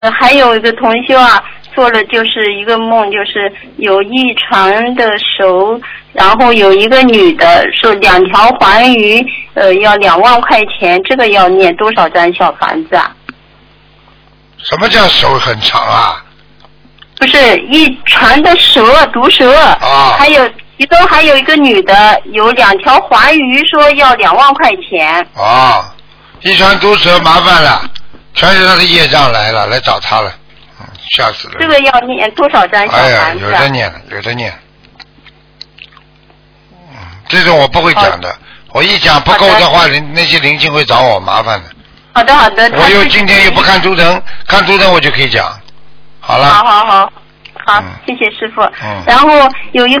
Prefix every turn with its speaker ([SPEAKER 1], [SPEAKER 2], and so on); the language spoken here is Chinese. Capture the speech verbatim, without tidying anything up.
[SPEAKER 1] 呃还有一个同修啊，做了就是一个梦，就是有一船的手，然后有一个女的说两条环鱼，呃，要两万块钱，这个要念多少张小房子啊？
[SPEAKER 2] 什么叫手很长啊？
[SPEAKER 1] 不是一船的蛇，毒蛇，
[SPEAKER 2] 啊，
[SPEAKER 1] 还有其中还有一个女的，有两条环鱼，说要两万块钱。
[SPEAKER 2] 啊，一船毒蛇麻烦了，全是他的业障来了，来找他了，嗯，吓死了。
[SPEAKER 1] 这个要念多少张小
[SPEAKER 2] 哎呀，
[SPEAKER 1] 房子、啊？
[SPEAKER 2] 有的念，有的念。嗯，这种我不会讲的，我一讲不够的话，人那些灵性会找我麻烦的。
[SPEAKER 1] 好的好的。
[SPEAKER 2] 我又今天又不看图腾，看图腾我就可以讲。好了。
[SPEAKER 1] 好好好，好，嗯、谢谢师傅。
[SPEAKER 2] 嗯。
[SPEAKER 1] 然后有一。